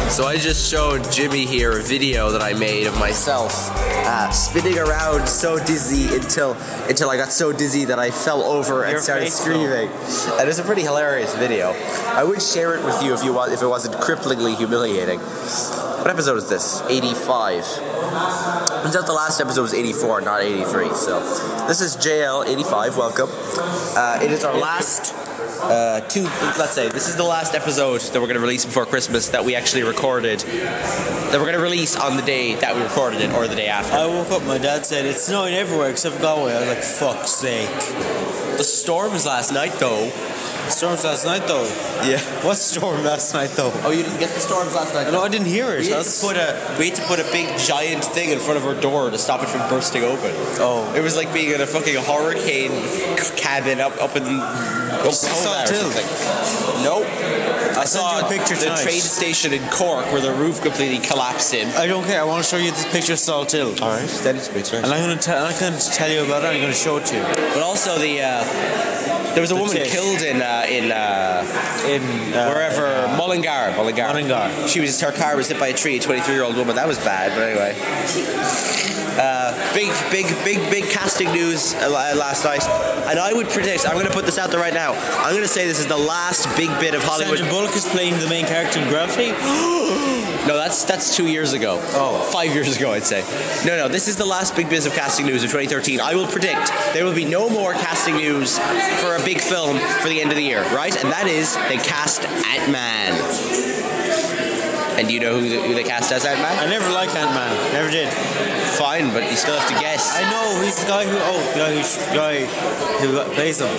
So I just showed Jimmy here a video that I made of myself spinning around so dizzy until I got so dizzy that I fell over and started screaming. And it's a pretty hilarious video. I would share it with you if it wasn't cripplingly humiliating. What episode is this? 85. Turns out the last episode was 84, not 83. So this is JL85. Welcome. It is our last. This is the last episode that we're going to release before Christmas that we actually recorded, that we're going to release on the day that we recorded it, or the day after. I woke up, my dad said, it's snowing everywhere except Galway. I was like, fuck's sake. The storm was last night, though. Storms last night, though? Yeah. What storm last night, though? Oh, you didn't get the storms last night? No, I didn't hear it. We had to put a big giant thing in front of our door to stop it from bursting open. Oh. It was like being in a fucking hurricane cabin up in saw it too. Nope. I saw the tonight. train station in Cork where the roof completely collapsed in. I don't care. I want to show you this picture of Salt Hill. Alright, send it to me. And I'm going to tell you about it. I'm going to show it to you. But also there was a woman killed in wherever Mullingar. Her car was hit by a tree. A 23-year-old woman. That was bad. But anyway, big casting news last night. And I would predict. I'm going to put this out there right now. I'm going to say this is the last big bit of Hollywood. Sandra Bullock is playing the main character in Gravity. No, that's 2 years ago. 5 years ago, I'd say. No, this is the last big bit of casting news of 2013. I will predict there will be no more casting news for a big film for the end of the year, right? And that is, they cast Ant-Man. And do you know who they cast as Ant-Man? I never liked Ant-Man. Never did. Fine, but you still have to guess. I know, he's the guy who plays him.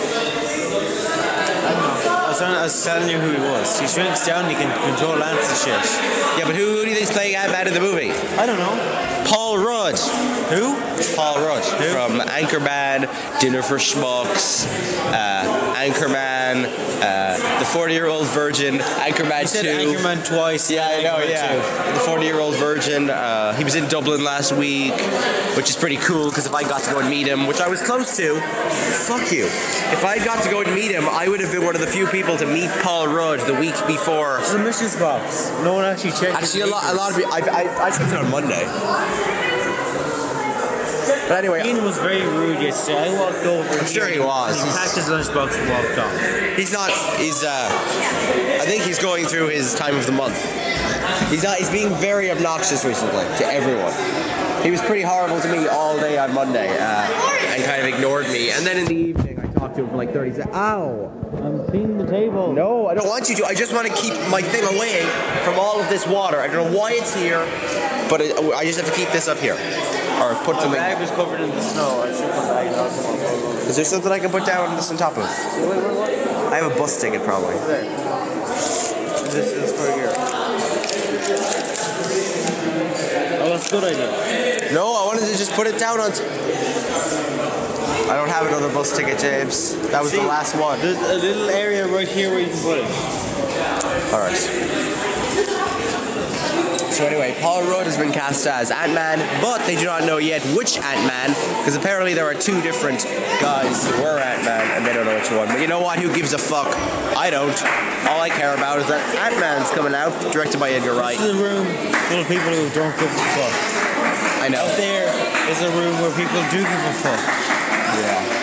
I was telling you who he was. He shrinks down, he can control ants and shit. Yeah, but who do you think's playing Ant-Man in the movie? I don't know. Paul Rudd. Who? Paul Rudd. Who? From Anchorman, Dinner for Schmucks, Anchorman, The 40-Year-Old Virgin, Anchorman 2. You said Anchorman twice. Yeah, I know, yeah. The 40-Year-Old Virgin. He was in Dublin last week, which is pretty cool, because if I got to go and meet him, which I was close to, fuck you. If I got to go and meet him, I would have been one of the few people to meet Paul Rudd the week before. It's a missions box. No one actually checked. Actually, a lot of people. I checked it on Monday. But anyway, Ian was very rude yesterday. I walked over. I'm sure he was. He packed his lunchbox and walked off. He's not. I think he's going through his time of the month. He's being very obnoxious recently to everyone. He was pretty horrible to me all day on Monday and kind of ignored me. And then in the evening, I talked to him for like 30 seconds. Ow! I'm cleaning the table. No, I don't want you to. I just want to keep my thing away from all of this water. I don't know why it's here, but I just have to keep this up here. Or put something. My bag was covered in the snow. I should put the bag down. Is there something I can put down this on top of? I have a bus ticket probably. There. This is for here. Oh, that's a good idea. No, I wanted to just put it down on. I don't have another bus ticket, James. That was the last one. There's a little area right here where you can put it. Alright. So anyway, Paul Rudd has been cast as Ant-Man, but they do not know yet which Ant-Man, because apparently there are two different guys who were Ant-Man, and they don't know which one. But you know what? Who gives a fuck? I don't. All I care about is that Ant-Man's coming out, directed by Edgar Wright. This is a room full of people who don't give a fuck. I know. Out there is a room where people do give a fuck. Yeah.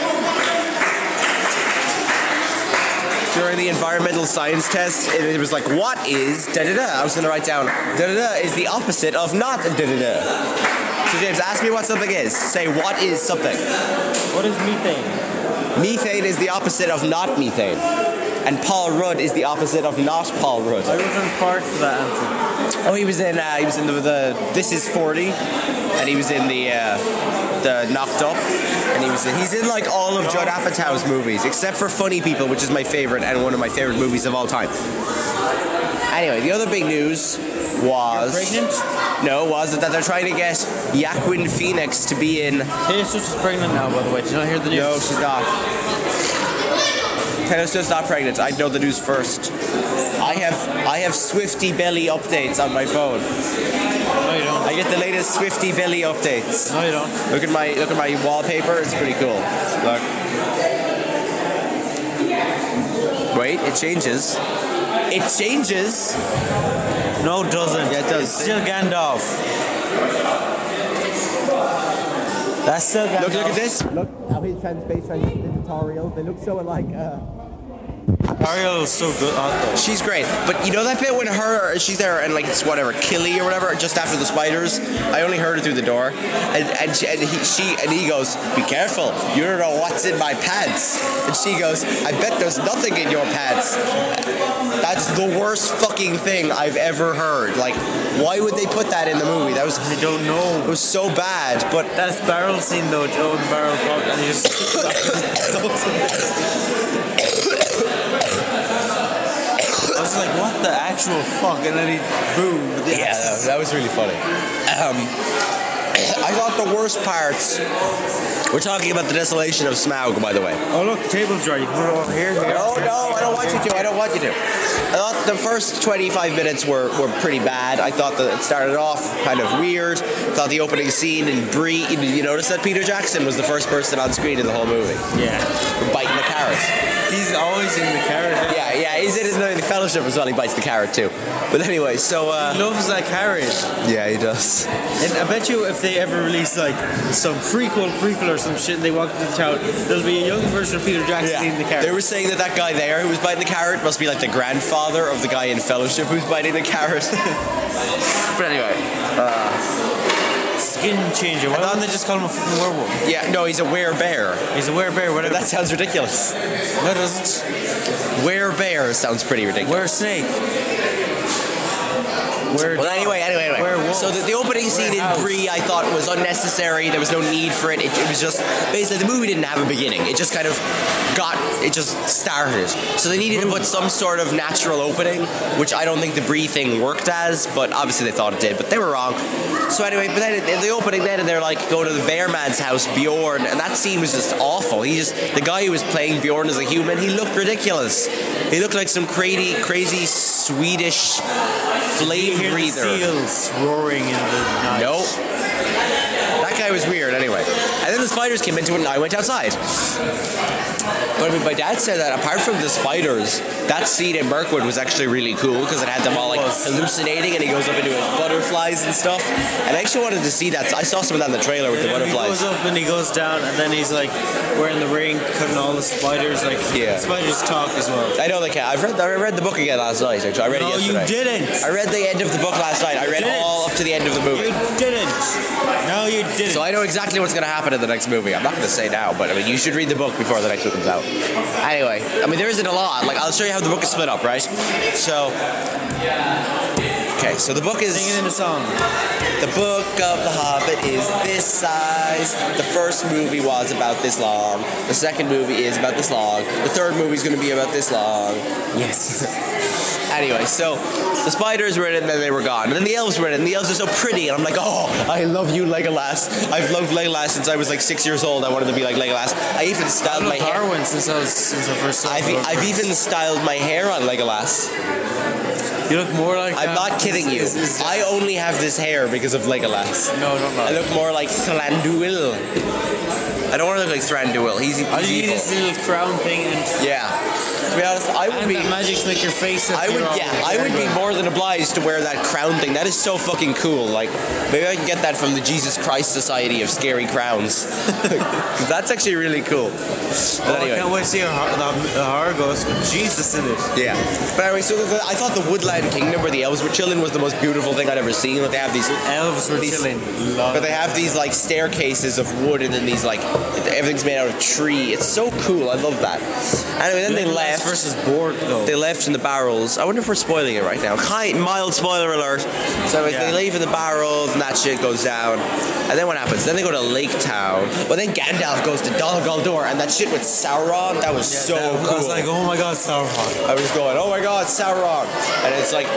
During the environmental science test, it was like, what is da-da-da? I was going to write down, da-da-da is the opposite of not da-da-da. So James, ask me what something is. Say, what is something? What is methane? Methane is the opposite of not methane. And Paul Rudd is the opposite of not Paul Rudd. I was on part for that answer. Oh, he was in the This Is 40, and he was in the Knocked Up, and he's in like all of Judd Apatow's movies, except for Funny People, which is my favorite and one of my favorite movies of all time. Anyway, the other big news was... You're pregnant? No, was that they're trying to get Joaquin Phoenix to be in... Taylor Swift is pregnant now, by the way. Did you not hear the news? No, she's not. Taylor Swift's not pregnant. I know the news first. I have Swifty Belly updates on my phone. No, you don't. I get the latest Swifty Belly updates. No, you don't. Look at my wallpaper. It's pretty cool. Look. Wait, it changes. It changes. No, it doesn't. Yeah, it does. It's still Gandalf. That's still Gandalf. Look at this. Look how his face transitions into Toriel. They look so alike. Ariel is so good. She's great, but you know that bit when she's there and like it's whatever Killy or whatever just after the spiders. I only heard it through the door, and he goes, "Be careful, you don't know what's in my pants." And she goes, "I bet there's nothing in your pants." That's the worst fucking thing I've ever heard. Like, why would they put that in the movie? That was I don't know. It was so bad, but That's barrel scene though. Joe and the barrel pop, and he just. I was like, what the actual fuck? And then he boom. yeah, that was really funny. I thought the worst parts. We're talking about the desolation of Smaug, by the way. Oh look, the table's dry. You can put it over here. No, I don't want you to. I don't want you to. I thought the first 25 minutes were pretty bad. I thought that it started off kind of weird. I thought the opening scene in Bree. You notice that Peter Jackson was the first person on screen in the whole movie. Yeah. Biting the carrot. He's always in the carrot. Yeah, he's in the Fellowship as well. He bites the carrot too. But anyway, so he loves that carrot. yeah, he does. And I bet you if they ever release like some prequel or some shit and they walk into the town, there'll be a young version of Peter Jackson eating the carrot. They were saying that guy there who was biting the carrot must be like the grandfather of the guy in Fellowship who's biting the carrot. But anyway, skin changer. Why don't they just call him a fucking werewolf? yeah, no, he's a werebear. He's a werebear, whatever. That sounds ridiculous. No, it doesn't. Werebear sounds pretty ridiculous. Weresnake. Well, anyway. Werewolf. So the opening scene in Bree I thought was unnecessary. There was no need for it. It was just basically the movie didn't have a beginning. It just kind of started. So they needed to put some sort of natural opening, which I don't think the Bree thing worked as, but obviously they thought it did, but they were wrong. So anyway, but then in the opening then, and they're like going to the bear man's house, Bjorn, and that scene was just awful. The guy who was playing Bjorn as a human, he looked ridiculous. He looked like some crazy Swedish flame breather. The seals roaring in the night. Nope. That guy was weird anyway. And then the spiders came into it and I went outside. But I mean, my dad said that apart from the spiders, that scene in Mirkwood was actually really cool because it had them all like hallucinating and he goes up into his butterflies and stuff. And I actually wanted to see that. I saw some of that in the trailer with the butterflies. He goes up and he goes down and then he's like wearing the ring, cutting all the spiders. Like spiders talk as well. I know they can. I read the book again last night. Actually, I read it yesterday. No, you didn't. I read the end of the book last night. I read all up to the end of the movie. You didn't. No, you didn't. So I know exactly what's going to happen in the next movie. I'm not going to say now, but I mean, you should read the book before the next one comes out. Anyway, I mean, there isn't a lot. Like, I'll show you how the book is split up, right? So, okay, so the book is... Sing it in a song. The book of The Hobbit is this size. The first movie was about this long. The second movie is about this long. The third movie is going to be about this long. Yes. Anyway, so the spiders were in it and then they were gone. And then the elves were in it and the elves are so pretty. And I'm like, oh, I love you, Legolas. I've loved Legolas since I was like 6 years old. I wanted to be like Legolas. I even styled my hair. Arwen since I first saw I've even styled my hair on Legolas. You look more like... I'm not kidding you. I only have this hair because of Legolas. No, don't lie. I look more like Thranduil. I don't want to look like Thranduil. He's evil. You need this little crown thing and... Yeah. To be honest, I would be... that magic to make your face... I would be more than obliged to wear that crown thing. That is so fucking cool. Like, maybe I can get that from the Jesus Christ Society of Scary Crowns. That's actually really cool. But anyway. I can't wait to see the horror ghost with Jesus in it. Yeah. But anyway, so I thought the Woodland Kingdom where the elves were chilling was the most beautiful thing I'd ever seen. Like, they have these... Elves were chilling. But they have these, like, staircases of wood and then these, like... Everything's made out of tree. It's so cool. I love that. Anyway, then they left. Versus Borg, though. They left in the barrels. I wonder if we're spoiling it right now. Mild spoiler alert. So they leave in the barrels and that shit goes down. And then what happens? Then they go to Lake Town. Well, then Gandalf goes to Dol Guldur and that shit with Sauron, that was so cool. I was like, oh my god, Sauron. I was going, oh my god, Sauron. And it's like,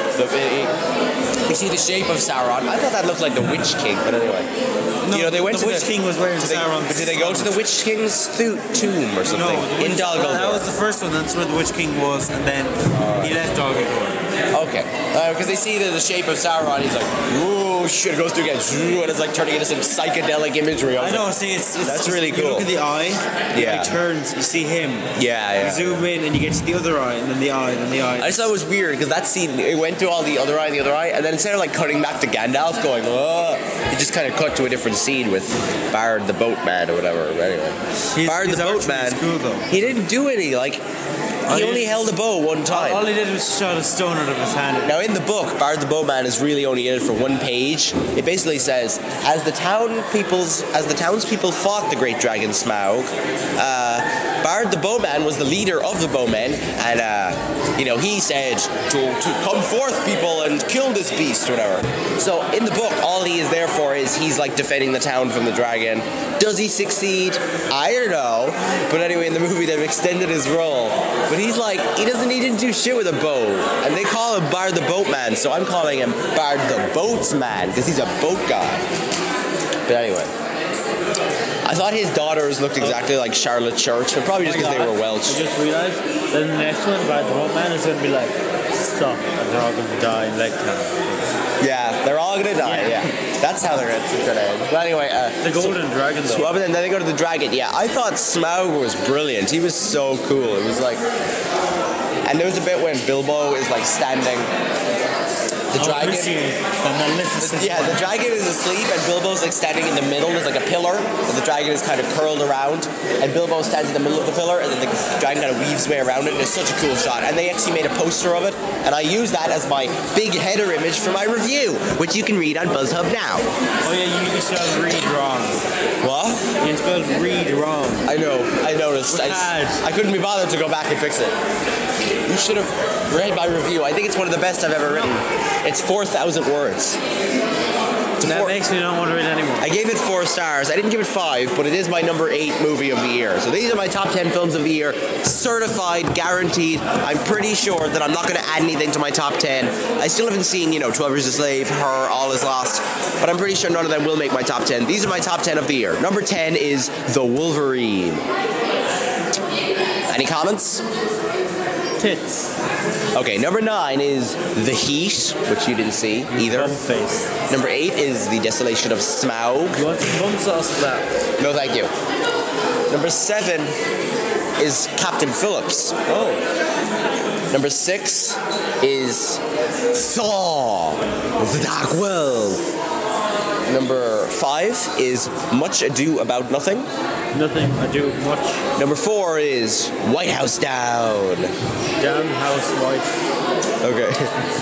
you see the shape of Sauron. I thought that looked like the Witch King, but anyway. No, they went the Witch King was wearing Sauron. But did they go to the Witch King's tomb or something? No, in Dol Guldur. That was the first one. That's where the Witch King was, and then he left Dol Guldur. Okay. Because they see the shape of Sauron, he's like, ooh, shit, it goes through again, and it's like turning into some psychedelic imagery. I know, see, it's that's really you cool. look at the eye, the eye turns, you see him. Yeah. You zoom in and you get to the other eye, and then the eye, and then the eye. I just thought it was weird because that scene, it went through all the other eye, and then instead of like cutting back to Gandalf going, oh, it just kind of cut to a different scene with Bard the Boatman or whatever. But anyway, Bard the Boatman, cool, though. he didn't do any, like, he only held a bow one time. All he did was shot a stone out of his hand. Now in the book, Bard the Bowman is really only in it for one page. It basically says, as the townspeople fought the great dragon Smaug, Bard the Bowman was the leader of the bowmen, and he said to come forth, people, and kill this beast or whatever. So in the book, all he is there for is he's like defending the town from the dragon. Does he succeed? I don't know. But anyway, in the movie, they've extended his role. But he didn't do shit with a bow. And they call him Bard the Boatman, so I'm calling him Bard the Boatsman, because he's a boat guy. But anyway. I thought his daughters looked exactly like Charlotte Church, but probably just because they were Welsh. I just realised that the next one, Bard the Boatman, is going to be like, stop, and they're all going to die in Lake Town. Yeah, they're all going to die, yeah. That's how they're going to end. But anyway... the Golden Dragon, though. And then they go to the dragon. Yeah, I thought Smaug was brilliant. He was so cool. It was like... And there was a bit when Bilbo is like standing... The dragon... the dragon is asleep and Bilbo's like standing in the middle. There's like a pillar and the dragon is kind of curled around and Bilbo stands in the middle of the pillar and then the dragon kind of weaves way around it and it's such a cool shot. And they actually made a poster of it and I used that as my big header image for my review, which you can read on BuzzHub now. Oh yeah, you spelled read wrong. What? You spelled read wrong. I know, I noticed. I couldn't be bothered to go back and fix it. You should have read my review. I think it's one of the best I've ever written. It's 4,000 words. That makes me not want to read anymore. I gave it 4 stars. I didn't give it 5, but it is my number 8 movie of the year. So these are my top 10 films of the year. Certified, guaranteed. I'm pretty sure that I'm not going to add anything to my top 10. I still haven't seen, 12 Years a Slave, Her, All Is Lost. But I'm pretty sure none of them will make my top 10. These are my top 10 of the year. Number 10 is The Wolverine. Any comments? Tits. Okay, number 9 is The Heat, which you didn't see either. Face. Number 8 is The Desolation of Smaug. You want some bum sauce for that? No, thank you. Number 7 is Captain Phillips. Oh. Number 6 is Thor, The Dark World. Number 5 is Much Ado About Nothing. Nothing ado much. Number 4 is White House Down. Damn house white. Okay.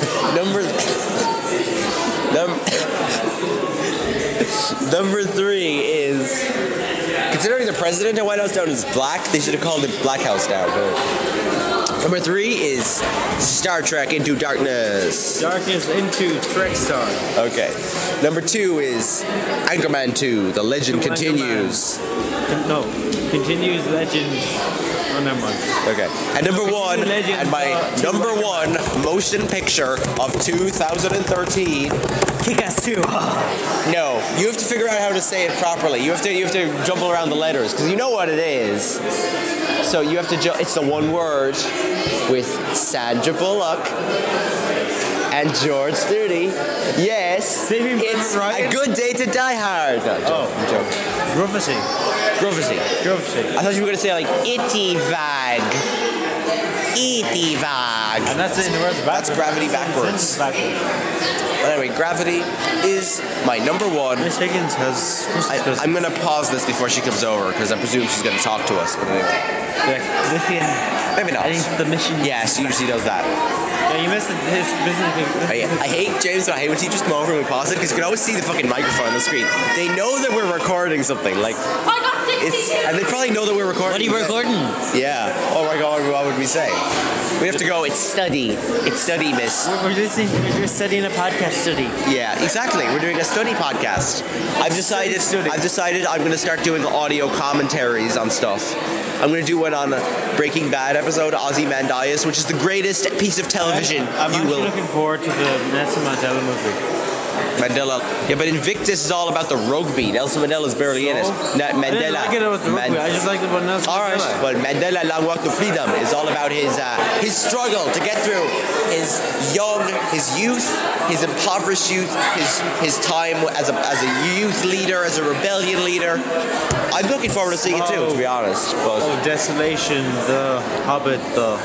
Number 3 is, considering the president of White House Down is black, they should have called it Black House Down. Number 3 is Star Trek Into Darkness. Darkness into Trek Star. Okay. Number 2 is Anchorman 2, The Legend Continues. No, Continues Legend. Oh, never mind. Okay. And number 1, and my number 1 motion picture of 2013. Kick-Ass 2. No, you have to figure out how to say it properly. You have to jumble around the letters, because you know what it is. So you have to it's the one word with Sandra Bullock and George Clooney. Yes, it's A Good Day to Die Hard. No, I'm joking. Gruffy. I thought you were going to say like Itty Vag. And that's it in the words backwards. That's Gravity backwards. But anyway, Gravity is my number 1. Miss Higgins has... I'm going to pause this before she comes over, because I presume she's going to talk to us. But anyway. Maybe not. I think the mission... Yeah, she usually does that. Yeah, you missed his business. I hate James, I hate when teachers come over and we pause it, because you can always see the fucking microphone on the screen. They know that we're recording something. Like, I got 62. and they probably know that we're recording. What are you recording? Yeah. Oh my God, what would we say? We have to go, it's study, miss. We're studying a podcast study. Yeah, exactly. We're doing a study podcast. I've decided I'm going to start doing audio commentaries on stuff. I'm going to do one on a Breaking Bad episode, Ozymandias, which is the greatest piece of television I'm actually looking forward to the Nelson Mandela movie. Mandela. Yeah, but Invictus is all about the rugby. Nelson Mandela's barely in it. Mandela. I didn't like it about the rugby. I just liked it about Nelson Mandela. Alright, but Mandela Long Walk to Freedom is all about his struggle to get through his youth, his impoverished youth, his time as a youth leader, as a rebellion leader. I'm looking forward to seeing it too, to be honest. But Desolation, The Hobbit,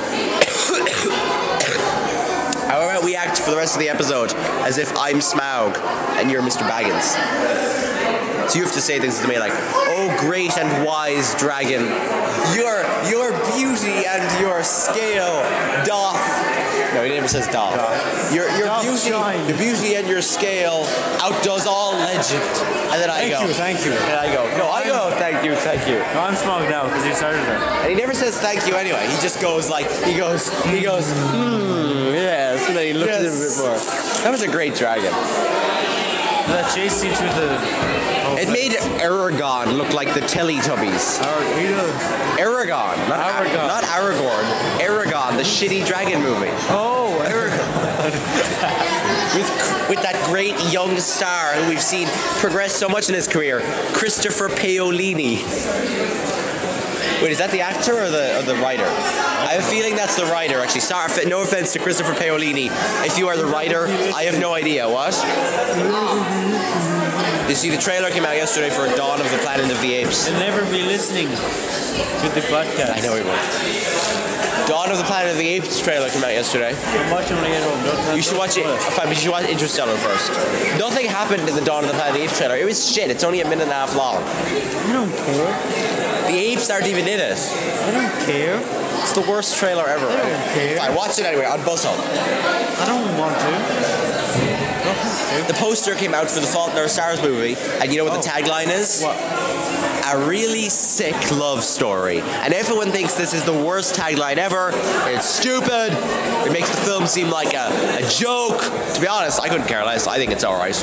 how about we act for the rest of the episode as if I'm Smaug and you're Mr. Baggins? So you have to say things to me like, "Oh, great and wise dragon, your beauty and your scale doth." No, he never says doth. Your beauty and your scale outdoes all legend. And then I go, Thank you. And I go, no, I go, thank you. No, I'm Smaug now because you started it. And he never says thank you anyway. He just goes like, he goes, yes. And then he looks at him a bit more. That was a great dragon. That chase scene through the... It made Aragorn look like the Teletubbies. Aragorn, not Aragorn. Aragorn, the shitty dragon movie. Oh, Aragorn. with that great young star who we've seen progress so much in his career, Christopher Paolini. Wait, is that the actor or the writer? I have a feeling that's the writer, actually. Sorry, no offense to Christopher Paolini. If you are the writer, I have no idea. What? You see, the trailer came out yesterday for Dawn of the Planet of the Apes. You'll never be listening to the podcast. I know he will. Dawn of the Planet of the Apes trailer came out yesterday. I'm watching when I get home. You should watch it. Fine, but you should watch Interstellar first. Nothing happened in the Dawn of the Planet of the Apes trailer. It was shit. It's only a minute and a half long. I don't care. The apes aren't even in it. I don't care. It's the worst trailer ever. I don't care. Fine, watch it anyway on Buzz Home. I don't want to. The poster came out for the Fault in Our Stars movie, and you know what the tagline is? What? A really sick love story. And everyone thinks this is the worst tagline ever. It's stupid. It makes the film seem like a joke. To be honest, I couldn't care less. I think it's alright.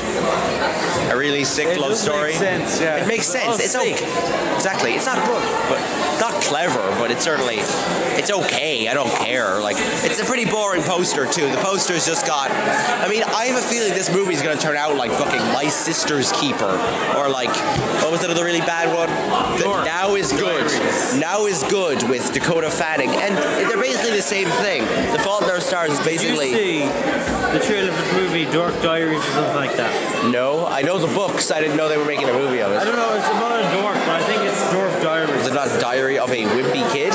A really sick love story. It makes sense, yeah. It makes sense. It's okay. Exactly. It's not good, but it's not clever, but it's certainly, it's okay. I don't care. Like, it's a pretty boring poster too. The poster's just got, I mean, I have a feeling this movie's gonna turn out like fucking My Sister's Keeper, or like, what was that other really bad one? Now is Good. Now is Good with Dakota Fanning, and they're basically the same thing. The Fault in Our Stars is basically. Did you see the trailer for the movie Dark Diaries or something like that? No, I know the books. I didn't know they were making a movie of it. I don't know. It's about a dork, but I think it's Dork Diaries. Is it not Diary of a Wimpy Kid?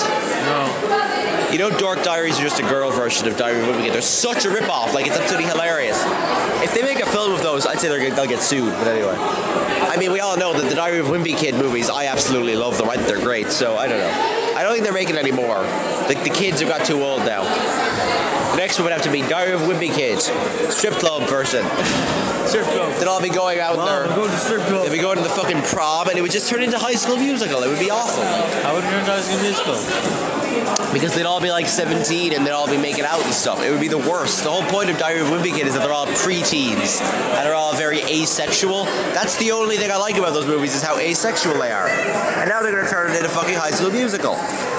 No. You know, Dork Diaries are just a girl version of Diary of a Wimpy Kid. They're such a rip-off. Like, it's absolutely hilarious. If they make a film of those, I'd say they'll get sued. But anyway. I mean, we all know that the Diary of a Wimpy Kid movies, I absolutely love them. I think they're great, so I don't know. I don't think they're making any more. The kids have got too old now. The next one would have to be Diary of a Wimpy Kid. Strip club version. Strip club. They'd all be going out there. Go to strip club. They'd be going to the fucking prom, and it would just turn into High School Musical. It would be awful. How would it turn into High School Musical? Because they'd all be like 17 and they'd all be making out and stuff. It would be the worst. The whole point of Diary of a Wimpy Kid is that they're all preteens and they're all very asexual. That's the only thing I like about those movies is how asexual they are. And now they're going to turn it into fucking High School Musical.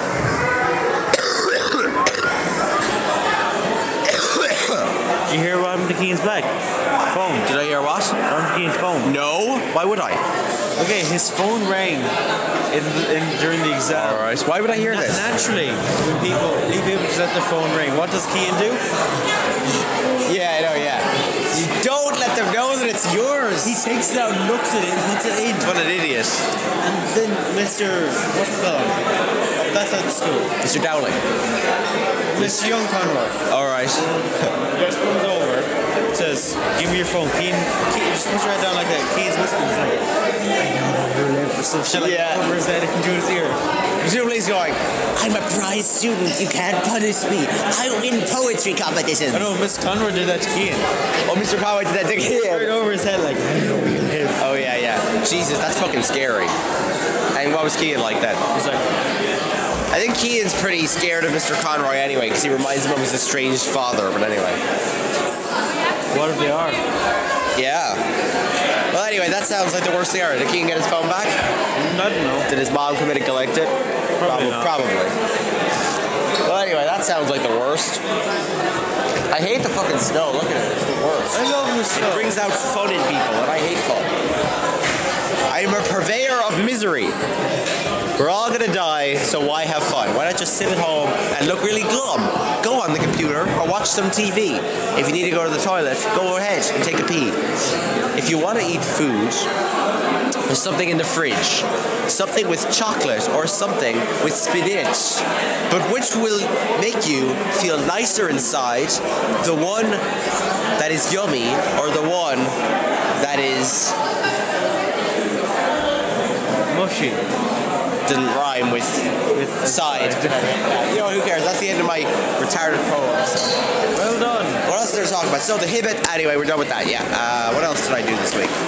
Did you hear what happened to Keen's Black? Phone. Did I hear what? On Keen's phone. No. Why would I? Okay, his phone rang during the exam. Alright. Why would I hear this? Naturally, when people just let their phone ring, what does Keen do? Yeah, I know, yeah. You don't let them know that it's yours. He takes it out, looks at it, and puts it in. What an idiot. And then Mr. What's the fellow? That's at school. Mr. Dowling. Mr. Young Conroy. Alright. Just comes over, says, "Give me your phone." Keen just puts it right down like that. Keen's listening. He's like, or some shit like that over his head into his ear. Presumably he's going, "I'm a prize student, you can't punish me. I win poetry competitions." I know, Mr. Conroy did that to Keen. Oh, Mr. Conroy did that to Keen. Right over his head like, I know we can hit. Oh, yeah, yeah. Jesus, that's fucking scary. And what was Kean like then? He's like, I think Kean's pretty scared of Mr. Conroy anyway, because he reminds him of his estranged father, but anyway. what if they are? Yeah. Well, anyway, that sounds like the worst they are. Did Kean get his phone back? I don't know. Did his mom come in and collect it? Probably not. Probably. Well, anyway, that sounds like the worst. I hate the fucking snow. Look at it. It's the worst. I love the snow. It brings out fun in people, and I hate fun. I'm a purveyor of misery. We're all gonna die, so why have fun? Why not just sit at home and look really glum? Go on, on the computer or watch some TV. If you need to go to the toilet, go ahead and take a pee. If you want to eat food, there's something in the fridge. Something with chocolate or something with spinach. But which will make you feel nicer inside? The one that is yummy or the one that is mushy? Didn't rhyme with side. You know, who cares? That's the end of my retarded poems. Well done. What else is there to talk about? So the Hibbit. Anyway, we're done with that. Yeah. What else did I do this week?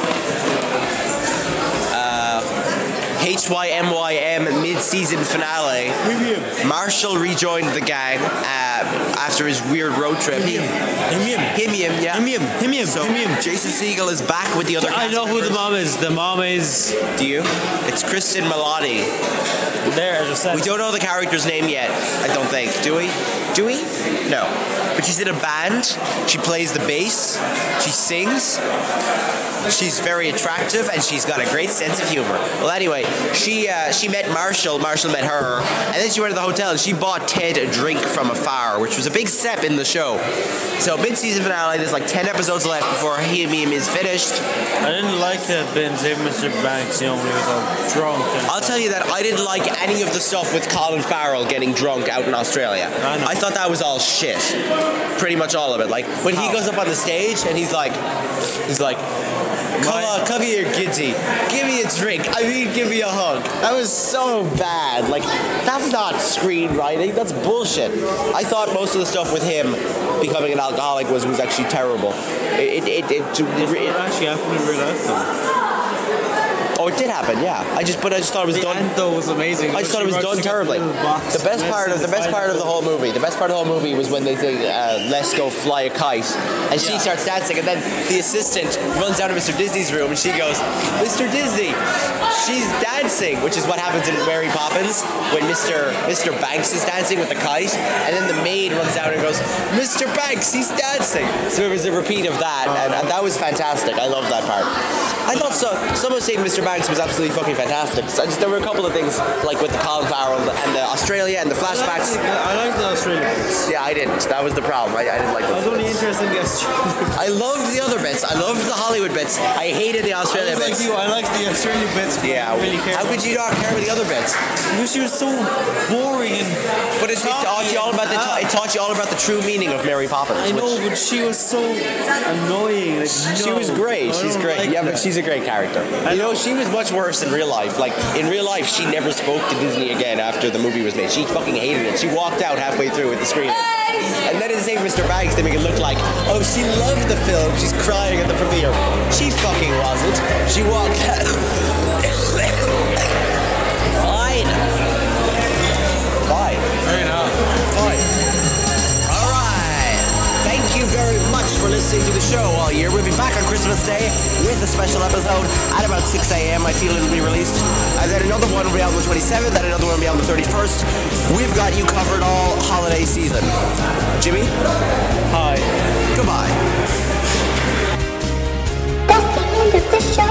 HYMYM mid-season finale. Marshall rejoined the gang after his weird road trip. Him, yeah. So Jason Segel is back with the other cast I know who members. the mom is. The mom is... Do you? It's Kristen Milotti. There, I just said. We don't know the character's name yet, I don't think. Do we? Do we? No. But she's in a band. She plays the bass. She sings. She's very attractive, and she's got a great sense of humor. Well, anyway, she met Marshall. Marshall met her, and then she went to the hotel and she bought Ted a drink from afar, which was a big step in the show. So mid-season finale. There's like 10 episodes left before Him is finished. I didn't like that bit of Mr. Banks, you know, when he was all drunk. I'll tell you that I didn't like any of the stuff with Colin Farrell getting drunk out in Australia. I thought that was all shit. Pretty much all of it. Like when he goes up on the stage and he's like, come here, Giddy. Give me a drink. I mean, give me a hug. That was so bad. Like, that's not screenwriting. That's bullshit. I thought most of the stuff with him becoming an alcoholic was actually terrible. It actually happened in real life, though. Oh, it did happen, yeah. I just thought it was done. The end, though, was amazing. I just thought it was done terribly. The best part of the whole movie was when they say, "Let's go fly a kite," and she starts dancing, and then the assistant runs down to Mr. Disney's room, and she goes, "Mr. Disney, she's dancing," which is what happens in Mary Poppins when Mr. Banks is dancing with the kite, and then the maid runs down and goes, "Mr. Banks, he's dancing." So it was a repeat of that, and that was fantastic. I loved that part. I thought so. Someone saying Mr. Banks was absolutely fucking fantastic. So there were a couple of things like with the Colin Farrell and the Australia and the flashbacks. I like the Australian bits. Yeah, I didn't. That was the problem. I didn't like those. I was only interested in the Australian. I loved the other bits. I loved the Hollywood bits. I hated the Australia bits. I liked the Australian bits. Yeah. Really How could you not care about the other bits? Because she was so boring and. But it taught you all about the true meaning of Mary Poppins. I know, but she was so annoying. Like, she was great. She's great. Like but she's a great character. You know, she was much worse in real life. Like, in real life, she never spoke to Disney again after the movie was made. She fucking hated it. She walked out halfway through with the screen. And then in the same Mr. Banks, they make it look like, oh, she loved the film. She's crying at the premiere. She fucking wasn't. She walked out. Fine. Fair enough. Fine. All right. Thank you very much for listening to the show all year. We'll be back on Christmas Day with a special episode at about 6 a.m. I feel it'll be released. And then another one will be on the 27th, and another one will be on the 31st. We've got you covered all holiday season. Jimmy? Hi. Goodbye. That's the end of the show.